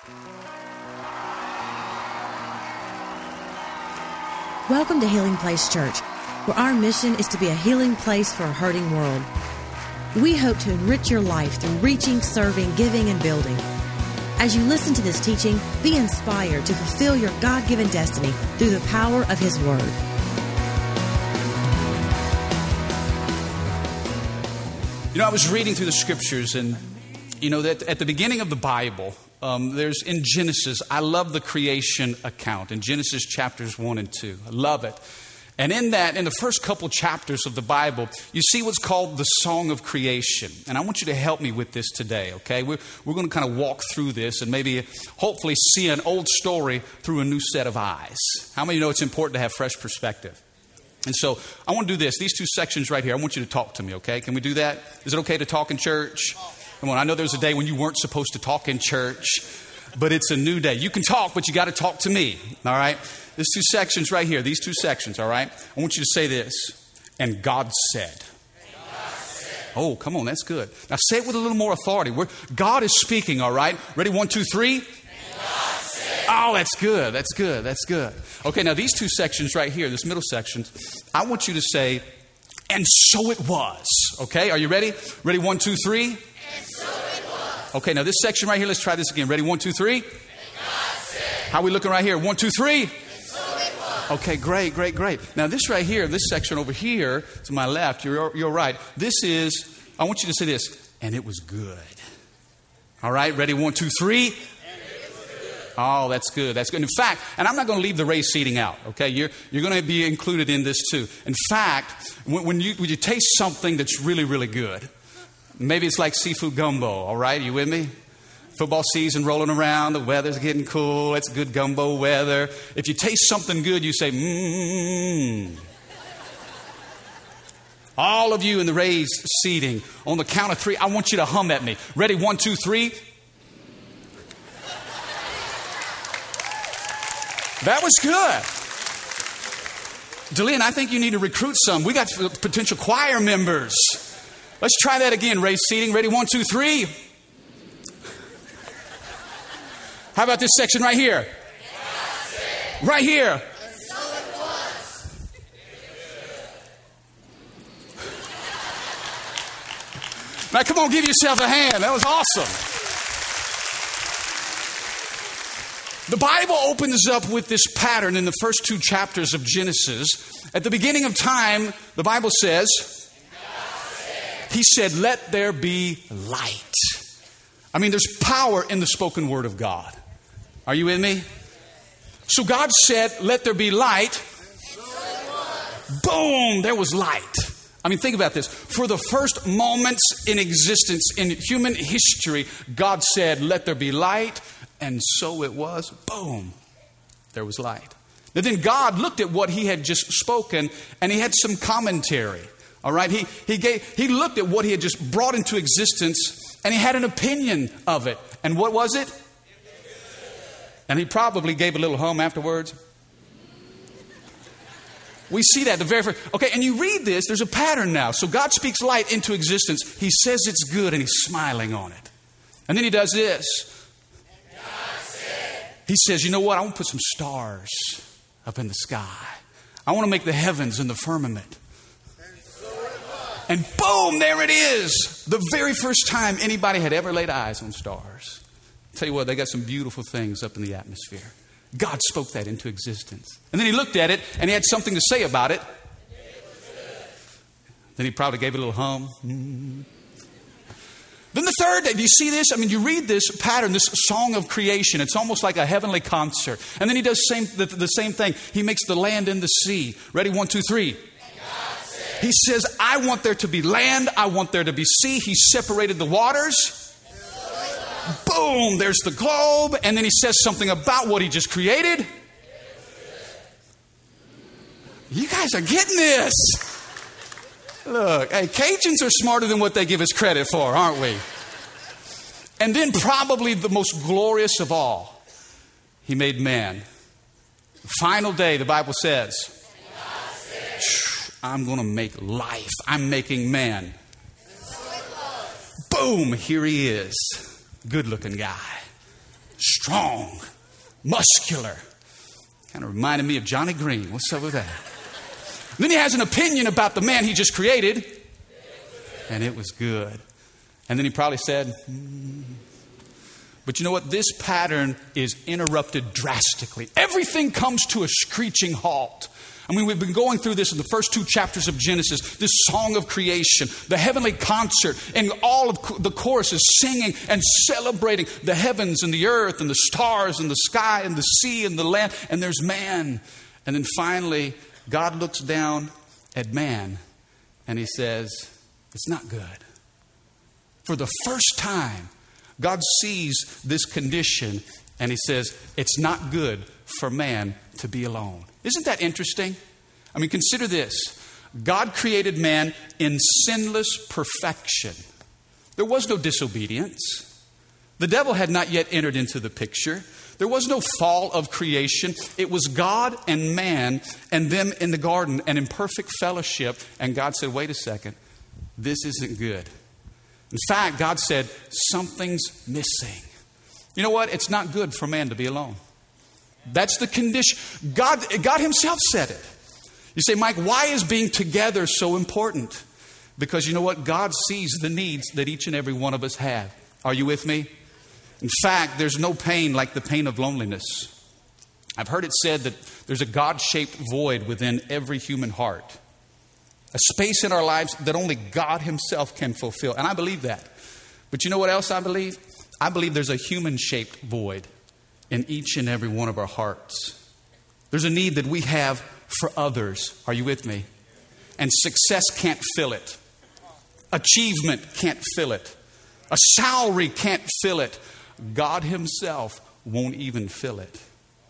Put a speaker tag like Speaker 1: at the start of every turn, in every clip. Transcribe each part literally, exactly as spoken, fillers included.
Speaker 1: Welcome to Healing Place Church, where our mission is to be a healing place for a hurting world. We hope to enrich your life through reaching, serving, giving, and building. As you listen to this teaching, be inspired to fulfill your God-given destiny through the power of His Word.
Speaker 2: You know, I was reading through the scriptures, and you know that at the beginning of the Bible, um, there's in Genesis, I love the creation account in Genesis chapters one and two. I love it. And in that, in the first couple chapters of the Bible, you see what's called the Song of Creation. And I want you to help me with this today, okay? We're, we're going to kind of walk through this and maybe hopefully see an old story through a new set of eyes. How many know it's important to have fresh perspective? And so I want to do this. These two sections right here, I want you to talk to me, okay? Can we do that? Is it okay to talk in church? Come on, I know there was a day when you weren't supposed to talk in church, but it's a new day. You can talk, but you got to talk to me, all right? There's two sections right here, these two sections, all right? I want you to say this, and God said. And God said. Oh, come on, that's good. Now say it with a little more authority. We're, God is speaking, all right? Ready, one, two, three? And God said. Oh, that's good, that's good, that's good. Okay, now these two sections right here, this middle section, I want you to say, and so it was. Okay, are you ready? Ready, one, two, three? And so it was. Okay, now this section right here, let's try this again. Ready, one, two, three? And God said. How are we looking right here? One, two, three? And so it was. Okay, great, great, great. Now this right here, this section over here, to my left, you're, you're right. This is, I want you to say this, and it was good. All right, ready, one, two, three? Oh, that's good. That's good. In fact, and I'm not going to leave the raised seating out, okay? You're, you're going to be included in this too. In fact, when, when, you, when you taste something that's really, really good, maybe it's like seafood gumbo, all right? You with me? Football season rolling around, the weather's getting cool, it's good gumbo weather. If you taste something good, you say, mmm. All of you in the raised seating, on the count of three, I want you to hum at me. Ready? One, two, three. That was good. Deline, I think you need to recruit some. We got potential choir members. Let's try that again. Raise seating. Ready? One, two, three. How about this section right here? Right here. Now, come on, give yourself a hand. That was awesome. The Bible opens up with this pattern in the first two chapters of Genesis. At the beginning of time, the Bible says, He said, let there be light. I mean, there's power in the spoken word of God. Are you with me? So God said, let there be light. Boom, there was light. I mean, think about this. For the first moments in existence in human history, God said, let there be light. And so it was. Boom. There was light. Now then God looked at what He had just spoken, and He had some commentary. All right. He, he gave, he looked at what He had just brought into existence, and He had an opinion of it. And what was it? And He probably gave a little hum afterwards. We see that the very first. Okay. And you read this, there's a pattern now. So God speaks light into existence. He says it's good, and He's smiling on it. And then He does this. He says, you know what? I want to put some stars up in the sky. I want to make the heavens and the firmament. And boom, there it is. The very first time anybody had ever laid eyes on stars. I'll tell you what, they got some beautiful things up in the atmosphere. God spoke that into existence. And then He looked at it and He had something to say about it. Then He probably gave it a little hum. Mm. Then the third day, do you see this? I mean, you read this pattern, this song of creation. It's almost like a heavenly concert. And then He does same, the, the same thing. He makes the land and the sea. Ready? One, two, three. He says, I want there to be land. I want there to be sea. He separated the waters. Boom, there's the globe. And then He says something about what He just created. You guys are getting this. Look, hey, Cajuns are smarter than what they give us credit for, aren't we? And then probably the most glorious of all, He made man. The final day, the Bible says, I'm going to make life. I'm making man. Boom, here he is. Good looking guy. strong, muscular. Kind of reminded me of Johnny Green. What's up with that? And then he has an opinion about the man he just created. And it was good. And then he probably said, mm. But you know what? This pattern is interrupted drastically. Everything comes to a screeching halt. I mean, we've been going through this in the first two chapters of Genesis, this song of creation, the heavenly concert, and all of the chorus is singing and celebrating the heavens and the earth and the stars and the sky and the sea and the land, and there's man. And then finally, God looks down at man and he says, it's not good. For the first time, God sees this condition and he says, it's not good for man to be alone. Isn't that interesting? I mean, consider this. God created man in sinless perfection. There was no disobedience. The devil had not yet entered into the picture. There was no fall of creation. It was God and man and them in the garden and in perfect fellowship. And God said, wait a second, this isn't good. In fact, God said, something's missing. You know what? It's not good for man to be alone. That's the condition. God, God himself said it. You say, Mike, why is being together so important? Because you know what? God sees the needs that each and every one of us have. Are you with me? In fact, there's no pain like the pain of loneliness. I've heard it said that there's a God-shaped void within every human heart. A space in our lives that only God himself can fulfill. And I believe that. But you know what else I believe? I believe there's a human-shaped void in each and every one of our hearts. There's a need that we have for others. Are you with me? And success can't fill it. Achievement can't fill it. A salary can't fill it. God himself won't even fill it.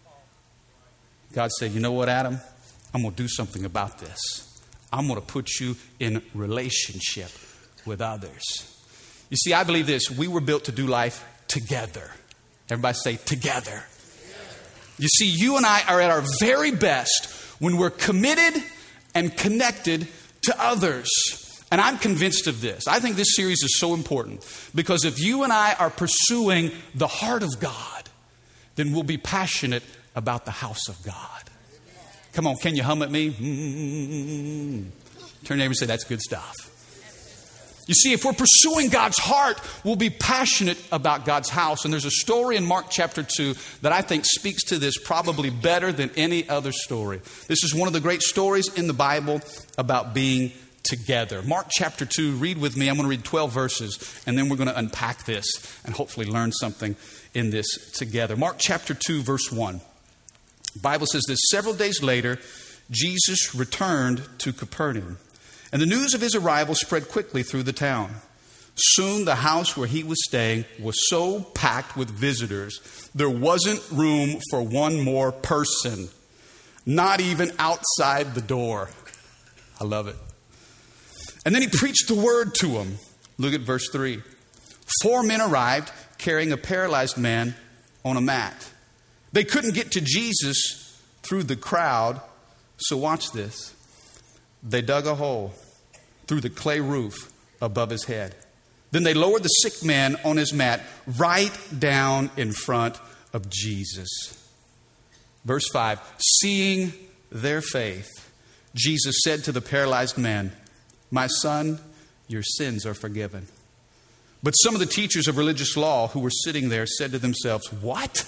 Speaker 2: God said, you know what, Adam? I'm going to do something about this. I'm going to put you in relationship with others. You see, I believe this. We were built to do life together. Everybody say together. You see, you and I are at our very best when we're committed and connected to others. And I'm convinced of this. I think this series is so important because if you and I are pursuing the heart of God, then we'll be passionate about the house of God. Come on, can you hum at me? Mm-hmm. Turn to your neighbor and say, that's good stuff. You see, if we're pursuing God's heart, we'll be passionate about God's house. And there's a story in Mark chapter two that I think speaks to this probably better than any other story. This is one of the great stories in the Bible about being together. Mark chapter two, read with me. I'm going to read twelve verses, and then we're going to unpack this and hopefully learn something in this together. Mark chapter two, verse one. The Bible says this, several days later, Jesus returned to Capernaum. And the news of his arrival spread quickly through the town. Soon the house where he was staying was so packed with visitors, there wasn't room for one more person, not even outside the door. I love it. And then he preached the word to them. Look at verse three. Four men arrived carrying a paralyzed man on a mat. They couldn't get to Jesus through the crowd, so watch this. They dug a hole through the clay roof above his head. Then they lowered the sick man on his mat right down in front of Jesus. Verse five, seeing their faith, Jesus said to the paralyzed man, my son, your sins are forgiven. But some of the teachers of religious law who were sitting there said to themselves, what?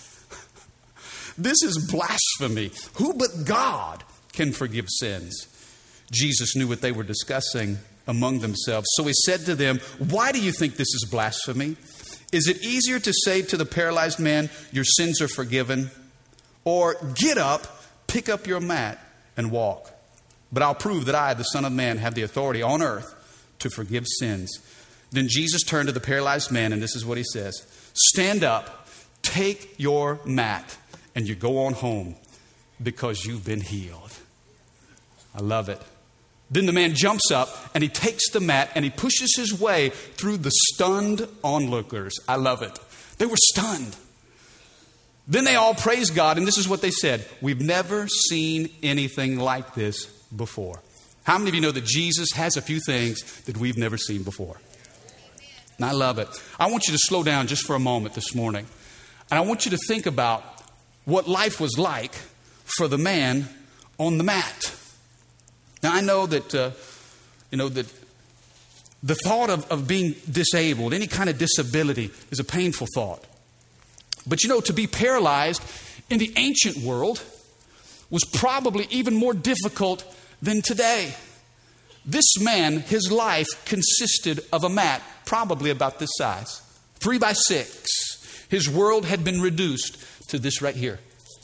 Speaker 2: This is blasphemy. Who but God can forgive sins? Jesus knew what they were discussing among themselves. So he said to them, why do you think this is blasphemy? Is it easier to say to the paralyzed man, your sins are forgiven? Or get up, pick up your mat and walk. But I'll prove that I, the Son of Man, have the authority on earth to forgive sins. Then Jesus turned to the paralyzed man, and this is what he says. Stand up, take your mat, and you go on home because you've been healed. I love it. Then the man jumps up and he takes the mat and he pushes his way through the stunned onlookers. I love it. They were stunned. Then they all praised God, and this is what they said. We've never seen anything like this before. How many of you know that Jesus has a few things that we've never seen before? And I love it. I want you to slow down just for a moment this morning. And I want you to think about what life was like for the man on the mat. Now, I know that, uh, you know, that the thought of, of being disabled, any kind of disability, is a painful thought. But, you know, to be paralyzed in the ancient world was probably even more difficult than today. This man, his life consisted of a mat, probably about this size, three by six. His world had been reduced to this right here.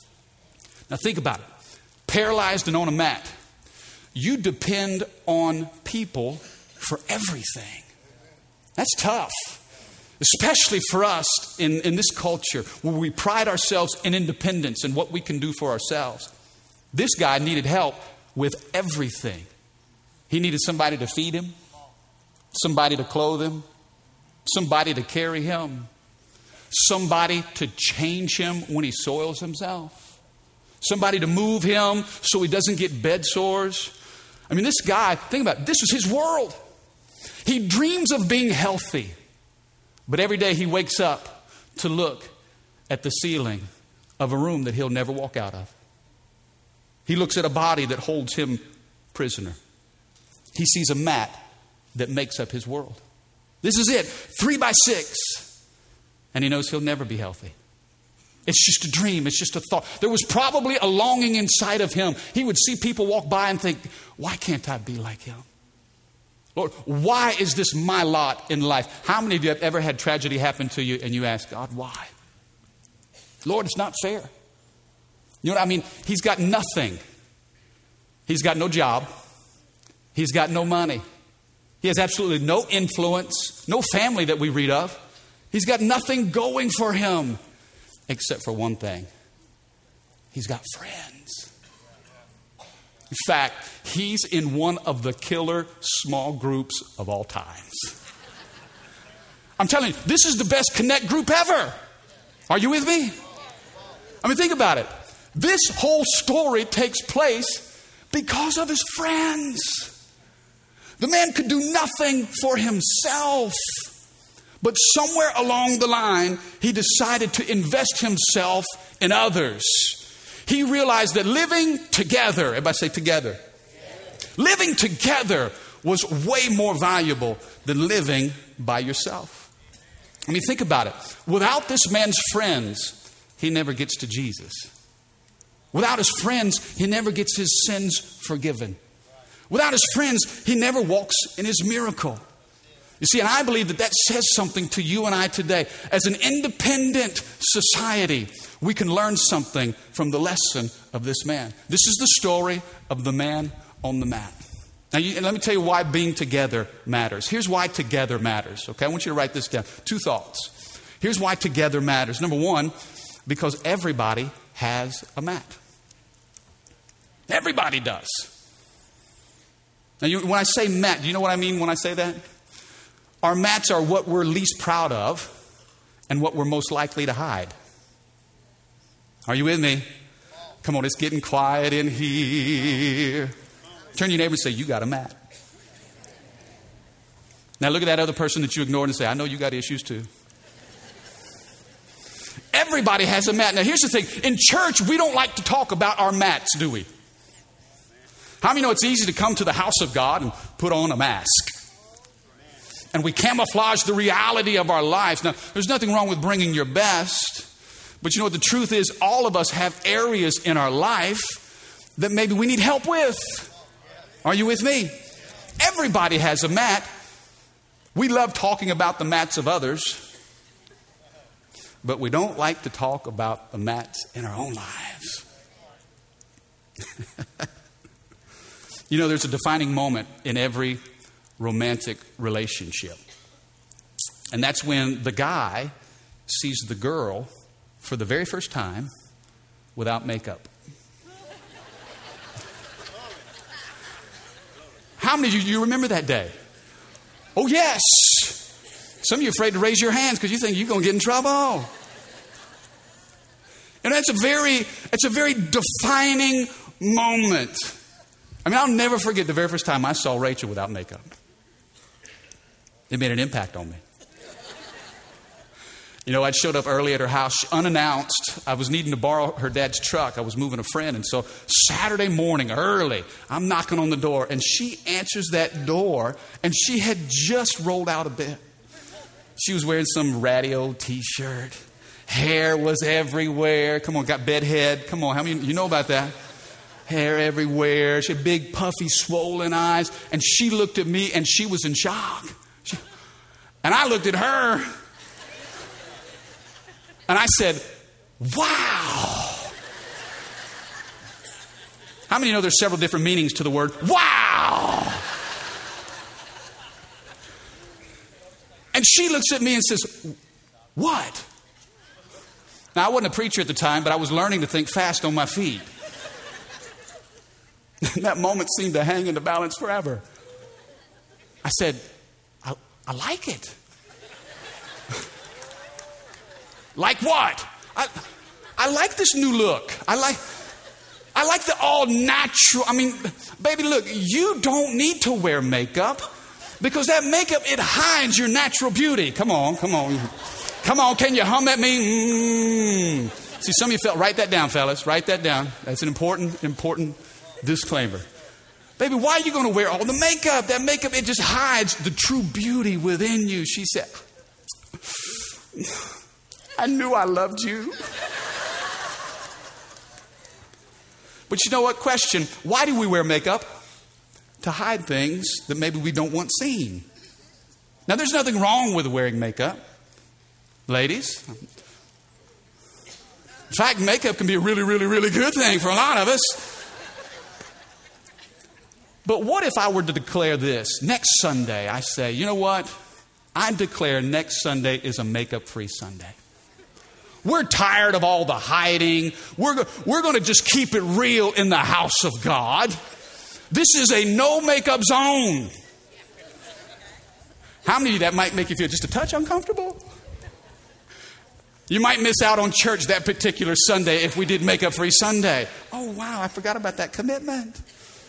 Speaker 2: Now think about it. Paralyzed and on a mat. You depend on people for everything. That's tough. Especially for us in, in this culture where we pride ourselves in independence and what we can do for ourselves. This guy needed help with everything. He needed somebody to feed him, somebody to clothe him, somebody to carry him, somebody to change him when he soils himself, somebody to move him so he doesn't get bed sores. I mean, this guy, think about it, this was his world. He dreams of being healthy, but every day he wakes up to look at the ceiling of a room that he'll never walk out of. He looks at a body that holds him prisoner. He sees a mat that makes up his world. This is it, three by six. And he knows he'll never be healthy. It's just a dream. It's just a thought. There was probably a longing inside of him. He would see people walk by and think, why can't I be like him? Lord, why is this my lot in life? How many of you have ever had tragedy happen to you and you ask God, why? Lord, it's not fair. You know what I mean? He's got nothing. He's got no job. He's got no money. He has absolutely no influence, no family that we read of. He's got nothing going for him except for one thing. He's got friends. In fact, he's in one of the killer small groups of all times. I'm telling you, this is the best connect group ever. Are you with me? I mean, think about it. This whole story takes place because of his friends. The man could do nothing for himself. But somewhere along the line, he decided to invest himself in others. He realized that living together, everybody say together. Living together was way more valuable than living by yourself. I mean, think about it. Without this man's friends, he never gets to Jesus. Without his friends, he never gets his sins forgiven. Without his friends, he never walks in his miracle. You see, and I believe that that says something to you and I today. As an independent society, we can learn something from the lesson of this man. This is the story of the man on the mat. Now, you, and let me tell you why being together matters. Here's why together matters. Okay, I want you to write this down. Two thoughts. Here's why together matters. Number one, because everybody has a mat. Everybody does. Now, you, when I say mat, do you know what I mean when I say that? Our mats are what we're least proud of and what we're most likely to hide. Are you with me? Come on, it's getting quiet in here. Turn to your neighbor and say, you got a mat. Now look at that other person that you ignored and say, I know you got issues too. Everybody has a mat. Now here's the thing. In church, we don't like to talk about our mats, do we? How many know it's easy to come to the house of God and put on a mask? And we camouflage the reality of our lives. Now, there's nothing wrong with bringing your best. But you know what the truth is? All of us have areas in our life that maybe we need help with. Are you with me? Everybody has a mat. We love talking about the mats of others. But we don't like to talk about the mats in our own lives. You know, there's a defining moment in every romantic relationship. And that's when the guy sees the girl for the very first time without makeup. How many of you, you remember that day? Oh, yes. Some of you are afraid to raise your hands because you think you're going to get in trouble. And that's a very, it's a very defining moment. I mean, I'll never forget the very first time I saw Rachel without makeup. It made an impact on me. You know, I'd showed up early at her house, unannounced. I was needing to borrow her dad's truck. I was moving a friend. And so Saturday morning, early, I'm knocking on the door. And she answers that door. And she had just rolled out of bed. She was wearing some ratty old T-shirt. Hair was everywhere. Come on, got bed head. Come on, how many, you know about that? Hair everywhere. She had big, puffy, swollen eyes. And she looked at me and she was in shock. She, and I looked at her. And I said, wow. How many know there's several different meanings to the word wow? And she looks at me and says, what? Now, I wasn't a preacher at the time, but I was learning to think fast on my feet. That moment seemed to hang in the balance forever. I said, I, I like it. Like what? I, I like this new look. I like, I like the all natural. I mean, baby, look, you don't need to wear makeup because that makeup, it hides your natural beauty. Come on, come on. Come on, can you hum at me? Mm. See, some of you felt, write that down, fellas. Write that down. That's an important, important disclaimer. Baby, why are you going to wear all the makeup? That makeup, it just hides the true beauty within you. She said, I knew I loved you. But you know what? Question, why do we wear makeup? To hide things that maybe we don't want seen. Now, there's nothing wrong with wearing makeup. Ladies. In fact, makeup can be a really, really, really good thing for a lot of us. But what if I were to declare this? Next Sunday, I say, you know what? I declare next Sunday is a makeup-free Sunday. We're tired of all the hiding. We're, we're going to just keep it real in the house of God. This is a no makeup zone. How many of you that might make you feel just a touch uncomfortable? You might miss out on church that particular Sunday if we did makeup free Sunday. Oh, wow, I forgot about that commitment.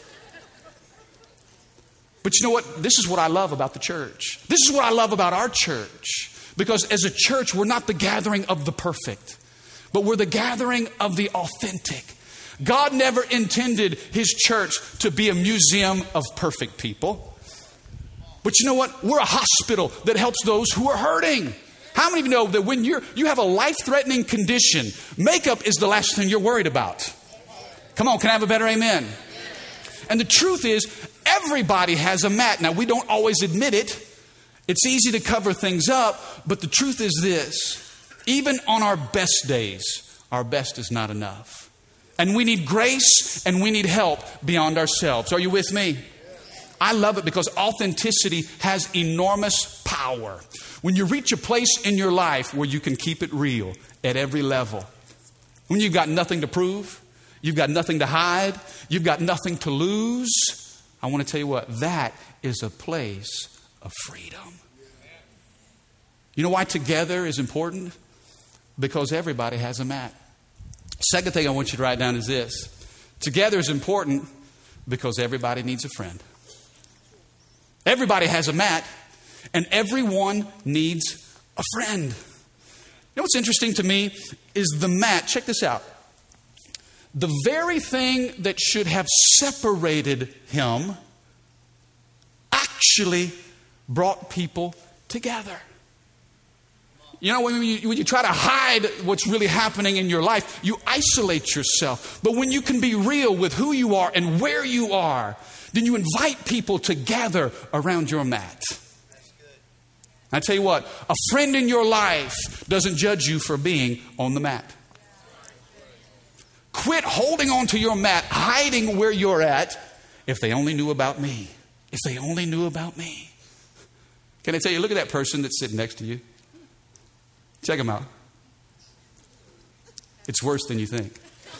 Speaker 2: But you know what? This is what I love about the church. This is what I love about our church. Because as a church, we're not the gathering of the perfect, but we're the gathering of the authentic. God never intended His church to be a museum of perfect people. But you know what? We're a hospital that helps those who are hurting. How many of you know that when you're, you have a life-threatening condition, makeup is the last thing you're worried about? Come on, can I have a better amen? And the truth is, everybody has a mat. Now, we don't always admit it. It's easy to cover things up, but the truth is this. Even on our best days, our best is not enough. And we need grace and we need help beyond ourselves. Are you with me? I love it because authenticity has enormous power. When you reach a place in your life where you can keep it real at every level, when you've got nothing to prove, you've got nothing to hide, you've got nothing to lose, I want to tell you what, that is a place of freedom. You know why together is important? Because everybody has a mat. Second thing I want you to write down is this. Together is important because everybody needs a friend. Everybody has a mat, and everyone needs a friend. You know what's interesting to me is the mat. Check this out. The very thing that should have separated him actually brought people together. You know, when you, when you try to hide what's really happening in your life, you isolate yourself. But when you can be real with who you are and where you are, then you invite people to gather around your mat. I tell you what, a friend in your life doesn't judge you for being on the mat. Quit holding on to your mat, hiding where you're at. If they only knew about me. If they only knew about me. Can I tell you, look at that person that's sitting next to you. Check them out. It's worse than you think.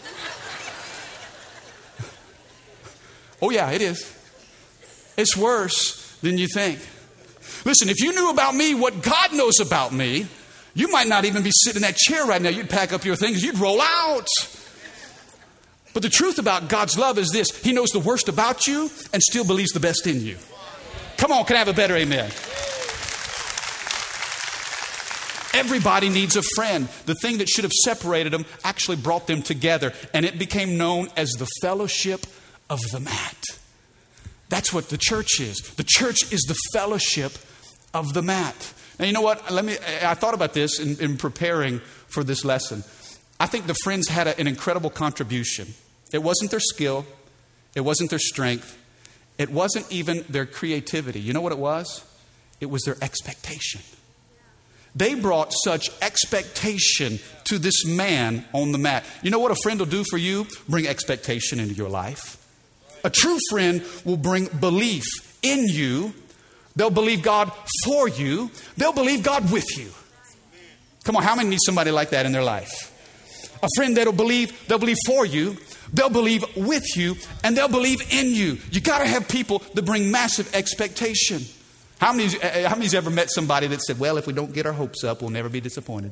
Speaker 2: Oh yeah, it is. It's worse than you think. Listen, if you knew about me what God knows about me, you might not even be sitting in that chair right now. You'd pack up your things, you'd roll out. But the truth about God's love is this. He knows the worst about you and still believes the best in you. Come on, can I have a better amen? everybody needs a friend. The thing that should have separated them actually brought them together, and it became known as the fellowship of the mat. That's what the church is. The church is the fellowship of the mat. Now, you know what? Let me. I thought about this in, in preparing for this lesson. I think the Friends had a, an incredible contribution. It wasn't their skill. It wasn't their strength. It wasn't even their creativity. You know what it was? It was their expectation. They brought such expectation to this man on the mat. You know what a friend will do for you? Bring expectation into your life. A true friend will bring belief in you. They'll believe God for you. They'll believe God with you. Come on, how many need somebody like that in their life? A friend that'll believe, they'll believe for you. They'll believe with you, and they'll believe in you. You got to have people that bring massive expectation. How many, how many's ever met somebody that said, well, if we don't get our hopes up, we'll never be disappointed?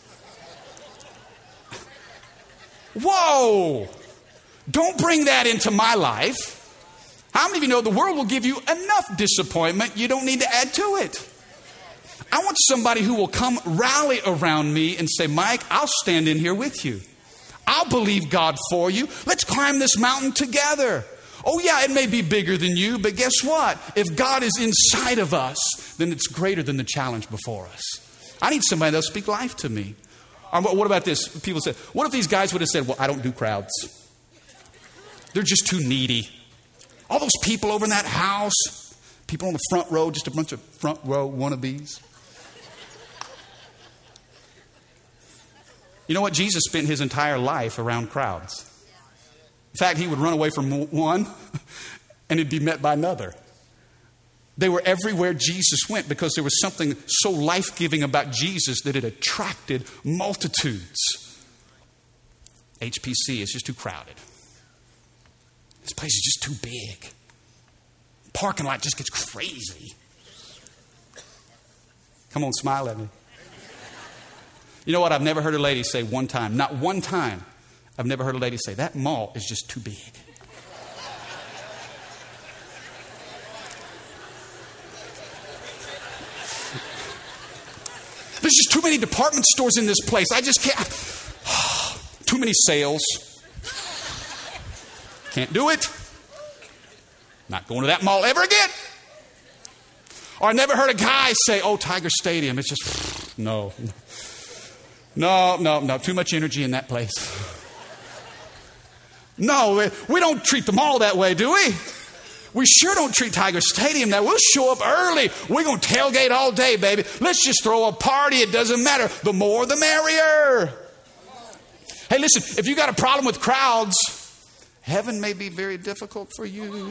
Speaker 2: Whoa! Don't bring that into my life. How many of you know the world will give you enough disappointment, you don't need to add to it? I want somebody who will come rally around me and say, Mike, I'll stand in here with you. I'll believe God for you. Let's climb this mountain together. Oh yeah, it may be bigger than you, but guess what? If God is inside of us, then it's greater than the challenge before us. I need somebody that'll speak life to me. Or what about this? People say, what if these guys would have said, well, I don't do crowds. They're just too needy. All those people over in that house, people on the front row, just a bunch of front row wannabes. You know what? Jesus spent his entire life around crowds. In fact, he would run away from one and he'd be met by another. They were everywhere Jesus went because there was something so life-giving about Jesus that it attracted multitudes. H P C is just too crowded. This place is just too big. Parking lot just gets crazy. Come on, smile at me. You know what? I've never heard a lady say one time, not one time, I've never heard a lady say, that mall is just too big. There's just too many department stores in this place. I just can't. Too many sales. Can't do it. Not going to that mall ever again. Or I never heard a guy say, oh, Tiger Stadium. It's just, no. No, no, no. Too much energy in that place. No, we don't treat the mall that way, do we? We sure don't treat Tiger Stadium that way. We'll show up early. We're going to tailgate all day, baby. Let's just throw a party. It doesn't matter. The more, the merrier. Hey, listen, if you got a problem with crowds, heaven may be very difficult for you.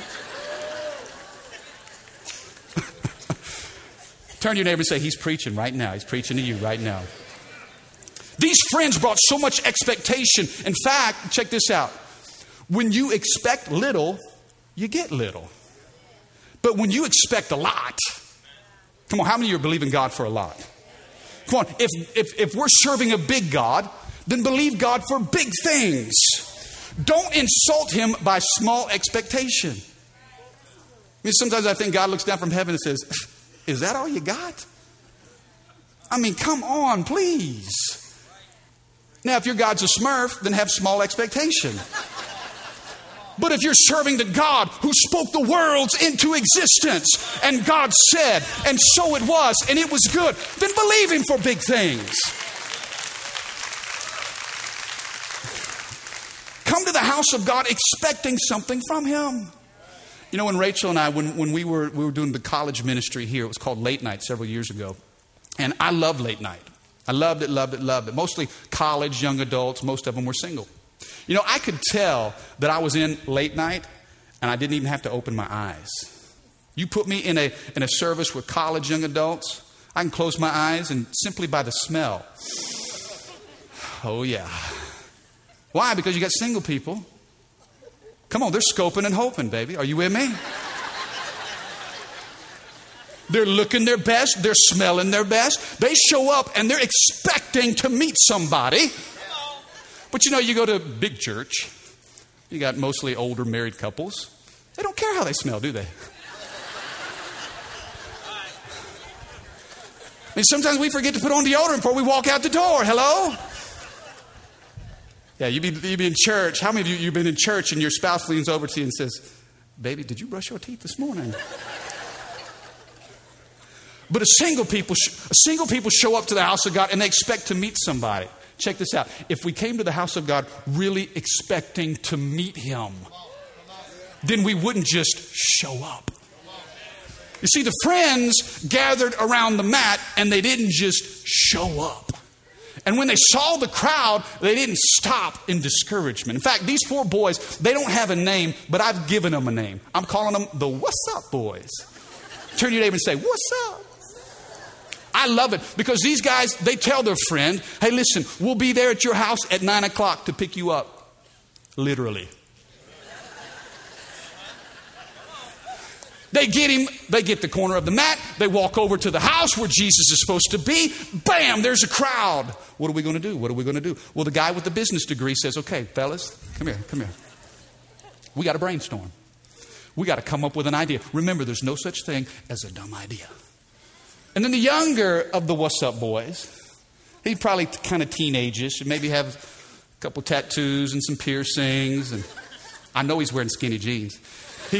Speaker 2: Turn to your neighbor and say, he's preaching right now. He's preaching to you right now. These friends brought so much expectation. In fact, check this out. When you expect little, you get little. But when you expect a lot, come on, how many of you are believing God for a lot? Come on, if, if, if we're serving a big God, then believe God for big things. Don't insult him by small expectation. I mean, sometimes I think God looks down from heaven and says, is that all you got? I mean, come on, please. Now, if your God's a Smurf, then have small expectation. But if you're serving the God who spoke the worlds into existence, and God said, and so it was, and it was good, then believe him for big things. Come to the house of God expecting something from him. You know, when Rachel and I, when, when we were we were doing the college ministry here, it was called Late Night several years ago. And I loved late night. I loved it, loved it, loved it. Mostly college, young adults, most of them were single. You know, I could tell that I was in late night and I didn't even have to open my eyes. You put me in a in a service with college young adults, I can close my eyes and simply by the smell. Oh yeah. Why? Because you got single people. Come on, they're scoping and hoping, baby. Are you with me? They're looking their best. They're smelling their best. They show up and they're expecting to meet somebody. But you know, you go to a big church. You got mostly older married couples. They don't care how they smell, do they? I mean, sometimes we forget to put on deodorant before we walk out the door. Hello? Yeah, you be, you be in church. How many of you, you've been in church and your spouse leans over to you and says, baby, did you brush your teeth this morning? But a single people, a single people show up to the house of God and they expect to meet somebody. Check this out. If we came to the house of God really expecting to meet Him, then we wouldn't just show up. You see, the friends gathered around the mat and they didn't just show up. And when they saw the crowd, they didn't stop in discouragement. In fact, these four boys, they don't have a name, but I've given them a name. I'm calling them the What's Up Boys. Turn to your neighbor and say, what's up? I love it because these guys, they tell their friend, hey, listen, we'll be there at your house at nine o'clock to pick you up. Literally. They get him, they get the corner of the mat, they walk over to the house where Jesus is supposed to be. Bam, there's a crowd. What are we going to do? What are we going to do? Well, the guy with the business degree says, okay, fellas, come here, come here. We got to brainstorm. We got to come up with an idea. Remember, there's no such thing as a dumb idea. And then the younger of the What's Up Boys, he's probably kind of teenagish, maybe have a couple tattoos and some piercings. And I know he's wearing skinny jeans. He,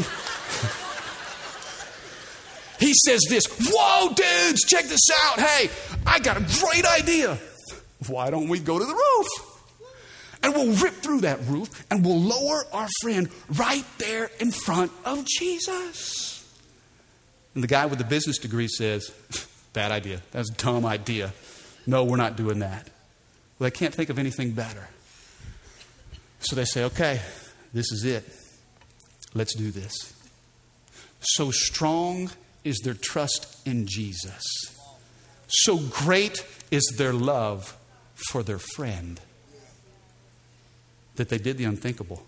Speaker 2: he says this, whoa, dudes, check this out. Hey, I got a great idea. Why don't we go to the roof? And we'll rip through that roof and we'll lower our friend right there in front of Jesus. And the guy with the business degree says, bad idea. That's a dumb idea. No, we're not doing that. Well, they can't think of anything better. So they say, okay, this is it. Let's do this. So strong is their trust in Jesus. So great is their love for their friend that they did the unthinkable.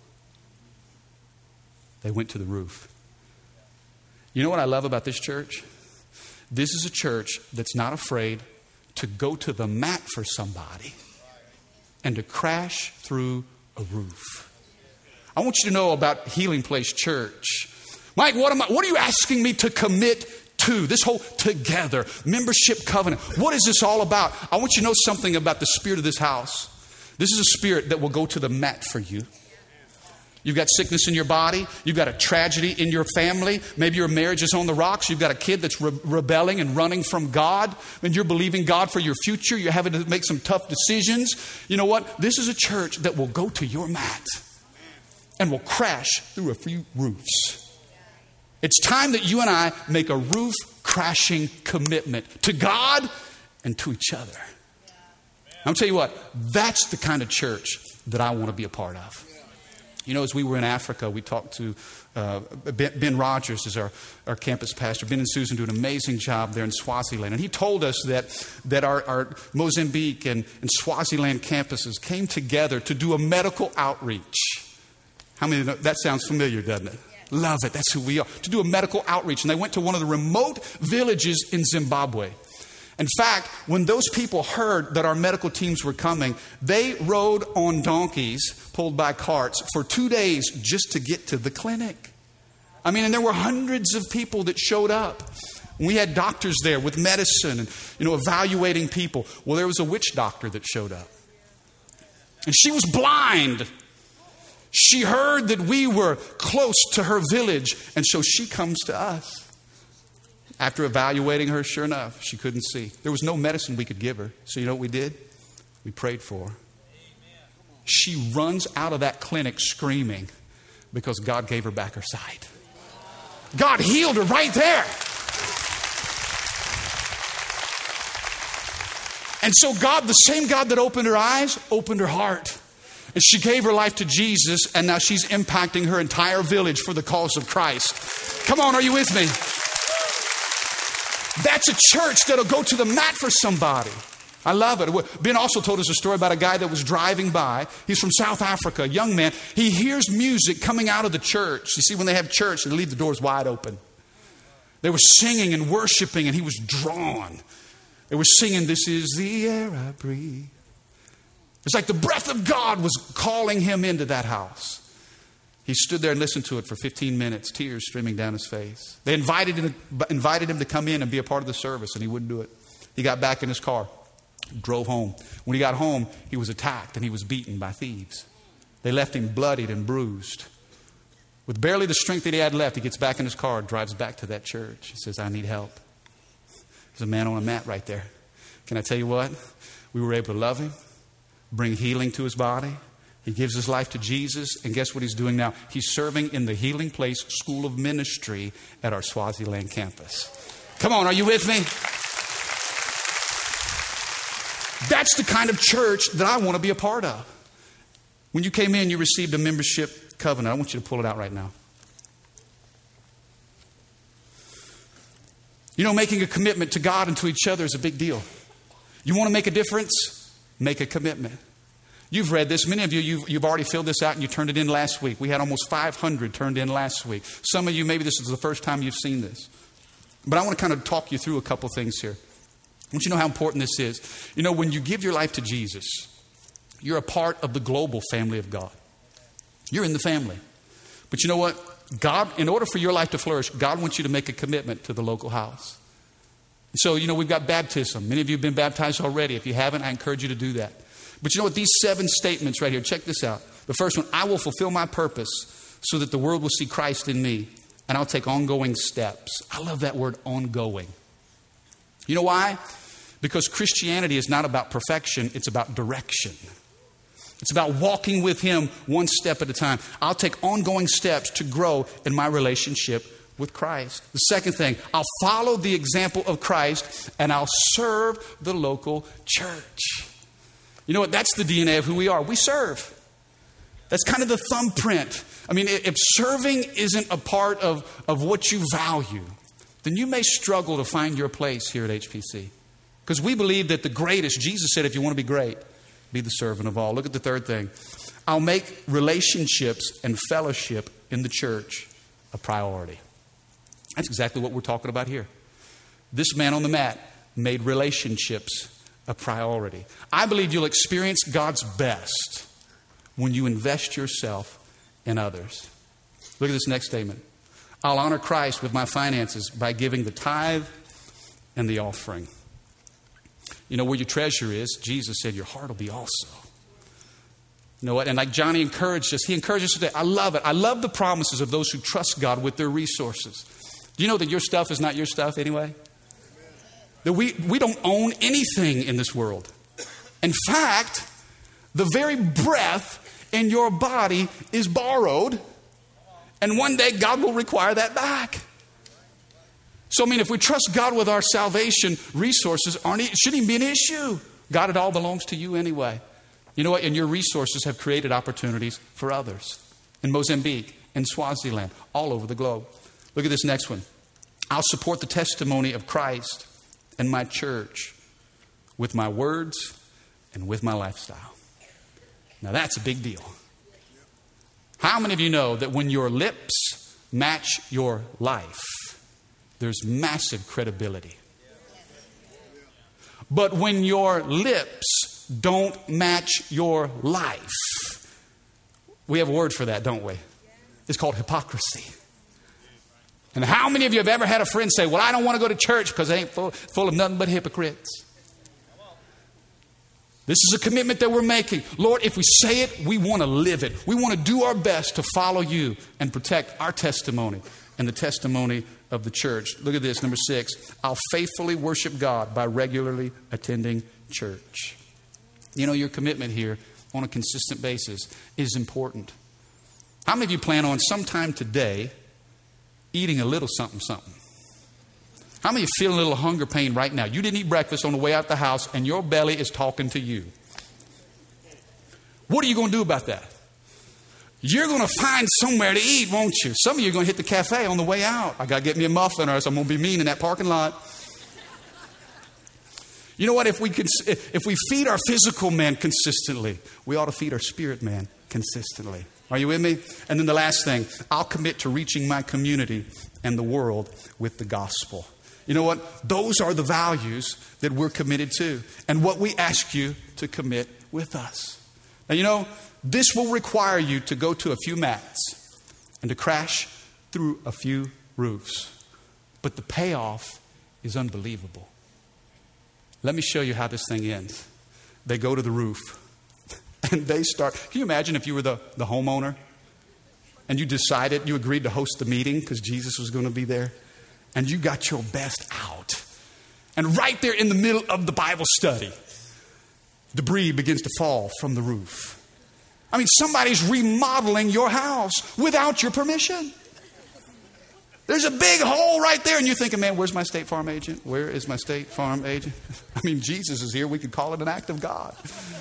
Speaker 2: They went to the roof. You know what I love about this church? This is a church that's not afraid to go to the mat for somebody and to crash through a roof. I want you to know about Healing Place Church. Mike, what am I, what are you asking me to commit to? This whole together, membership covenant. What is this all about? I want you to know something about the spirit of this house. This is a spirit that will go to the mat for you. You've got sickness in your body. You've got a tragedy in your family. Maybe your marriage is on the rocks. You've got a kid that's re- rebelling and running from God. And you're believing God for your future. You're having to make some tough decisions. You know what? This is a church that will go to your mat and will crash through a few roofs. It's time that you and I make a roof crashing commitment to God and to each other. I'll tell you what, that's the kind of church that I want to be a part of. You know, as we were in Africa, we talked to uh, Ben, Ben Rogers is our, our campus pastor. Ben and Susan do an amazing job there in Swaziland. And he told us that, that our, our Mozambique and, and Swaziland campuses came together to do a medical outreach. How many know? That sounds familiar, doesn't it? Love it. That's who we are. To do a medical outreach. And they went to one of the remote villages in Zimbabwe. In fact, when those people heard that our medical teams were coming, they rode on donkeys pulled by carts for two days just to get to the clinic. I mean, and there were hundreds of people that showed up. We had doctors there with medicine and, you know, evaluating people. Well, there was a witch doctor that showed up. And she was blind. She heard that we were close to her village, and so she comes to us. After evaluating her, sure enough, she couldn't see. There was no medicine we could give her. So you know what we did? We prayed for her. She runs out of that clinic screaming because God gave her back her sight. God healed her right there. And so God, the same God that opened her eyes, opened her heart. And she gave her life to Jesus, and now she's impacting her entire village for the cause of Christ. Come on, are you with me? That's a church that'll go to the mat for somebody. I love it. Ben also told us a story about a guy that was driving by. He's from South Africa, a young man. He hears music coming out of the church. You see, when they have church, they leave the doors wide open. They were singing and worshiping, and he was drawn. They were singing, "This is the air I breathe." It's like the breath of God was calling him into that house. He stood there and listened to it for fifteen minutes, tears streaming down his face. They invited him, invited him to come in and be a part of the service, and he wouldn't do it. He got back in his car, drove home. When he got home, he was attacked and he was beaten by thieves. They left him bloodied and bruised. With barely the strength that he had left, he gets back in his car, drives back to that church. He says, I need help. There's a man on a mat right there. Can I tell you what? We were able to love him, bring healing to his body. He gives his life to Jesus. And guess what he's doing now? He's serving in the Healing Place School of Ministry at our Swaziland campus. Come on, are you with me? That's the kind of church that I want to be a part of. When you came in, you received a membership covenant. I want you to pull it out right now. You know, making a commitment to God and to each other is a big deal. You want to make a difference? Make a commitment. You've read this. Many of you, you've, you've already filled this out and you turned it in last week. We had almost five hundred turned in last week. Some of you, maybe this is the first time you've seen this. But I want to kind of talk you through a couple things here. I want you to know how important this is. You know, when you give your life to Jesus, you're a part of the global family of God. You're in the family. But you know what? God, in order for your life to flourish, God wants you to make a commitment to the local house. So, you know, we've got baptism. Many of you have been baptized already. If you haven't, I encourage you to do that. But you know what? These seven statements right here, check this out. The first one, I will fulfill my purpose so that the world will see Christ in me, and I'll take ongoing steps. I love that word, ongoing. You know why? Because Christianity is not about perfection, it's about direction. It's about walking with Him one step at a time. I'll take ongoing steps to grow in my relationship with Christ. The second thing, I'll follow the example of Christ and I'll serve the local church. You know what? That's the D N A of who we are. We serve. That's kind of the thumbprint. I mean, if serving isn't a part of, of what you value, then you may struggle to find your place here at H P C. Because we believe that the greatest, Jesus said, if you want to be great, be the servant of all. Look at the third thing. I'll make relationships and fellowship in the church a priority. That's exactly what we're talking about here. This man on the mat made relationships a priority. I believe you'll experience God's best when you invest yourself in others. Look at this next statement. I'll honor Christ with my finances by giving the tithe and the offering. You know, where your treasure is, Jesus said, your heart will be also. You know what? And like Johnny encouraged us, he encouraged us today. I love it. I love the promises of those who trust God with their resources. Do you know that your stuff is not your stuff anyway? That we, we don't own anything in this world. In fact, the very breath in your body is borrowed. And one day God will require that back. So, I mean, if we trust God with our salvation, resources aren't, it shouldn't even be an issue. God, it all belongs to you anyway. You know what? And your resources have created opportunities for others. In Mozambique, in Swaziland, all over the globe. Look at this next one. I'll support the testimony of Christ and my church with my words and with my lifestyle. Now that's a big deal. How many of you know that when your lips match your life, there's massive credibility? But when your lips don't match your life, we have a word for that, don't we? It's called hypocrisy. And how many of you have ever had a friend say, well, I don't want to go to church because they ain't full, full of nothing but hypocrites? This is a commitment that we're making. Lord, if we say it, we want to live it. We want to do our best to follow you and protect our testimony and the testimony of the church. Look at this, number six. I'll faithfully worship God by regularly attending church. You know, your commitment here on a consistent basis is important. How many of you plan on sometime today eating a little something, something? How many of you feel a little hunger pain right now? You didn't eat breakfast on the way out the house and your belly is talking to you. What are you going to do about that? You're going to find somewhere to eat, won't you? Some of you are going to hit the cafe on the way out. I got to get me a muffin or else I'm going to be mean in that parking lot. You know what? If we could, if we feed our physical man consistently, we ought to feed our spirit man consistently. Are you with me? And then the last thing, I'll commit to reaching my community and the world with the gospel. You know what? Those are the values that we're committed to and what we ask you to commit with us. Now, you know, this will require you to go to a few mats and to crash through a few roofs. But the payoff is unbelievable. Let me show you how this thing ends. They go to the roof and they start. Can you imagine if you were the, the homeowner and you decided, you agreed to host the meeting because Jesus was going to be there, and you got your best out. And right there in the middle of the Bible study, debris begins to fall from the roof. I mean, somebody's remodeling your house without your permission. There's a big hole right there, and you're thinking, man, where's my State Farm agent? Where is my State Farm agent? I mean, Jesus is here. We could call it an act of God.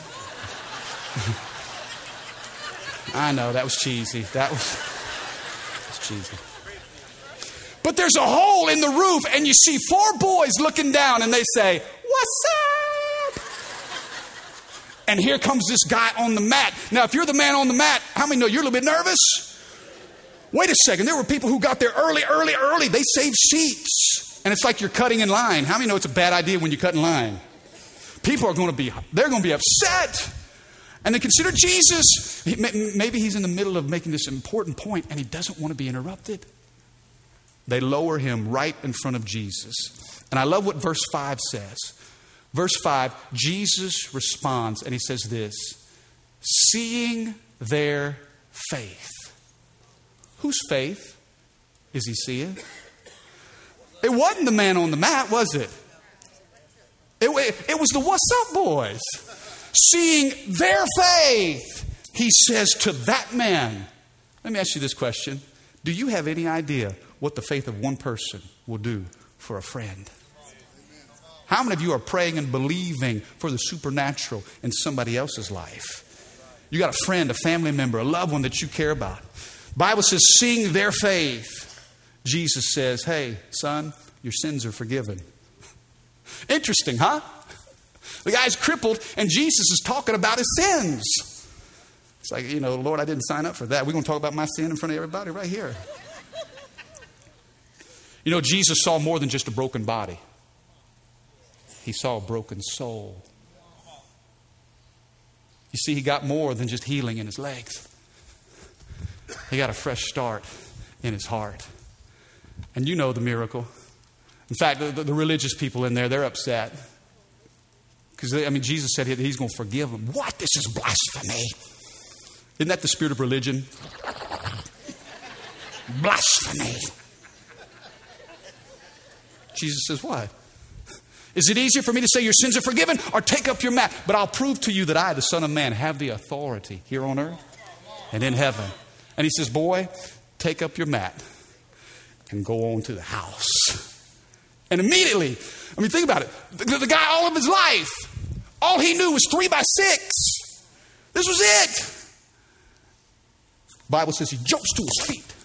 Speaker 2: I know, that was cheesy. That was, that was cheesy. But there's a hole in the roof, and you see four boys looking down, and they say, "What's up?" And here comes this guy on the mat. Now, if you're the man on the mat, how many know you're a little bit nervous? Wait a second. There were people who got there early, early, early. They saved seats. And it's like you're cutting in line. How many know it's a bad idea when you cut in line? People are going to be, they're going to be upset. And they consider Jesus. Maybe he's in the middle of making this important point and he doesn't want to be interrupted. They lower him right in front of Jesus. And I love what verse five says. Verse five, Jesus responds and he says this: seeing their faith. Whose faith is he seeing? It wasn't the man on the mat, was it? It, it was the "What's up" boys. Seeing their faith, he says to that man, let me ask you this question. Do you have any idea what the faith of one person will do for a friend? How many of you are praying and believing for the supernatural in somebody else's life? You got a friend, a family member, a loved one that you care about. Bible says, seeing their faith, Jesus says, hey, son, your sins are forgiven. Interesting, huh? The guy's crippled and Jesus is talking about his sins. It's like, you know, Lord, I didn't sign up for that. We're going to talk about my sin in front of everybody right here. You know, Jesus saw more than just a broken body. He saw a broken soul. You see, he got more than just healing in his legs. He got a fresh start in his heart. And you know the miracle. In fact, the, the, the religious people in there, they're upset. Because, I mean, Jesus said he's going to forgive them. What? This is blasphemy. Isn't that the spirit of religion? Blasphemy. Jesus says, what? Is it easier for me to say your sins are forgiven or take up your mat? But I'll prove to you that I, the Son of Man, have the authority here on earth and in heaven. And he says, boy, take up your mat and go on to the house. And immediately, I mean, think about it. The, the guy, all of his life, all he knew was three by six. This was it. The Bible says he jumps to his feet.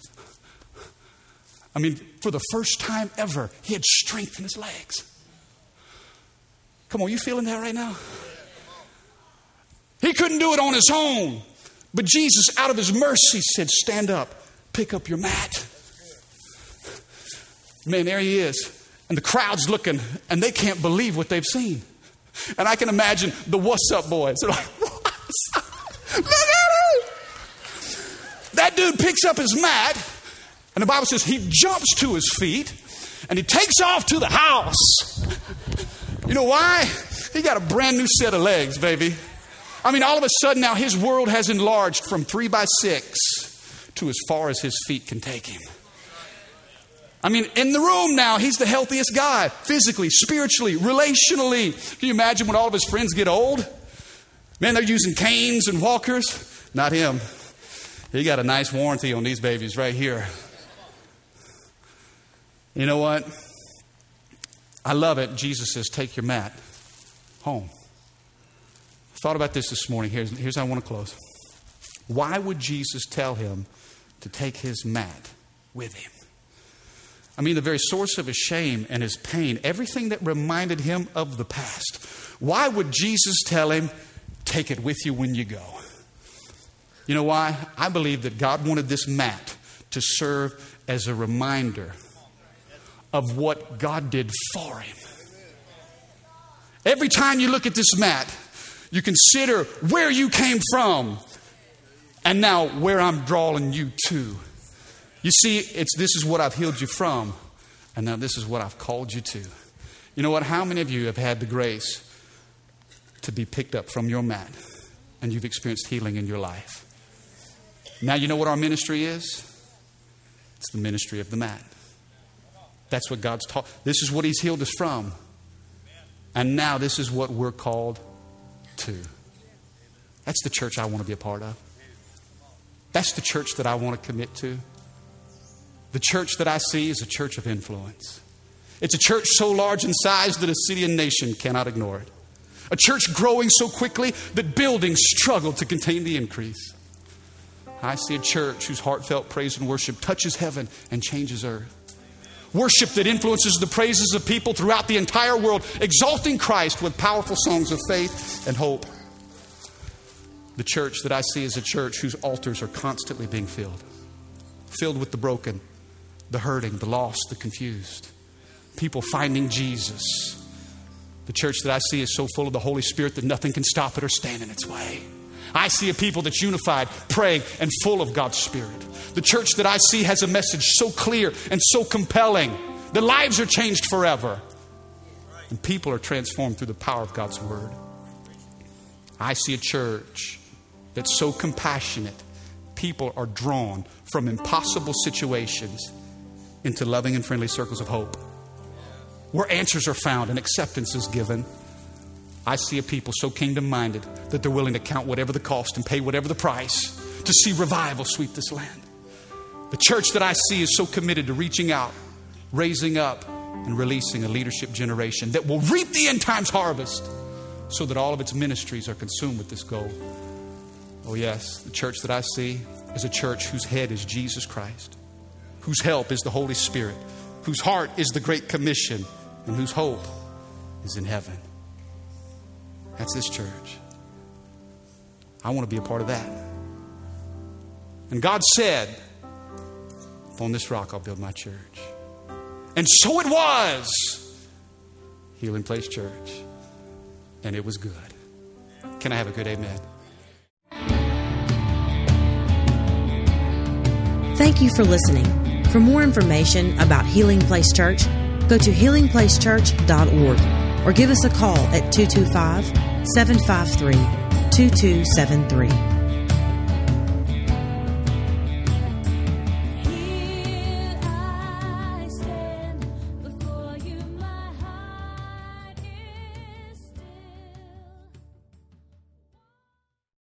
Speaker 2: I mean, for the first time ever, he had strength in his legs. Come on, you feeling that right now? He couldn't do it on his own. But Jesus, out of his mercy, said, stand up, pick up your mat. Man, there he is. And the crowd's looking, and they can't believe what they've seen. And I can imagine the "What's up" boys. They're like, what's up? Look at him! That dude picks up his mat, and the Bible says he jumps to his feet, and he takes off to the house. You know why? He got a brand new set of legs, baby. I mean, all of a sudden now his world has enlarged from three by six to as far as his feet can take him. I mean, in the room now, he's the healthiest guy, physically, spiritually, relationally. Can you imagine when all of his friends get old? Man, they're using canes and walkers. Not him. He got a nice warranty on these babies right here. You know what? I love it. Jesus says, take your mat home. I thought about this this morning. Here's, here's how I want to close. Why would Jesus tell him to take his mat with him? I mean, the very source of his shame and his pain, everything that reminded him of the past. Why would Jesus tell him, take it with you when you go? You know why? I believe that God wanted this mat to serve as a reminder of what God did for him. Every time you look at this mat, you consider where you came from and now where I'm drawing you to. You see, it's this is what I've healed you from, and now this is what I've called you to. You know what? How many of you have had the grace to be picked up from your mat and you've experienced healing in your life? Now you know what our ministry is? It's the ministry of the mat. That's what God's taught. This is what He's healed us from. And now this is what we're called to. That's the church I want to be a part of. That's the church that I want to commit to. The church that I see is a church of influence. It's a church so large in size that a city and nation cannot ignore it. A church growing so quickly that buildings struggle to contain the increase. I see a church whose heartfelt praise and worship touches heaven and changes earth. Worship that influences the praises of people throughout the entire world, exalting Christ with powerful songs of faith and hope. The church that I see is a church whose altars are constantly being filled. Filled with the broken, the hurting, the lost, the confused. People finding Jesus. The church that I see is so full of the Holy Spirit that nothing can stop it or stand in its way. I see a people that's unified, praying, and full of God's Spirit. The church that I see has a message so clear and so compelling. The lives are changed forever. And people are transformed through the power of God's Word. I see a church that's so compassionate. People are drawn from impossible situations into loving and friendly circles of hope, where answers are found and acceptance is given. I see a people so kingdom-minded that they're willing to count whatever the cost and pay whatever the price to see revival sweep this land. The church that I see is so committed to reaching out, raising up, and releasing a leadership generation that will reap the end times harvest so that all of its ministries are consumed with this goal. Oh yes, the church that I see is a church whose head is Jesus Christ, whose help is the Holy Spirit, whose heart is the Great Commission, and whose hope is in heaven. That's this church. I want to be a part of that. And God said, upon this rock I'll build my church. And so it was. Healing Place Church. And it was good. Can I have a good amen?
Speaker 1: Thank you for listening. For more information about Healing Place Church, go to healing place church dot org or give us a call at two two five, seven five three, two two seven three.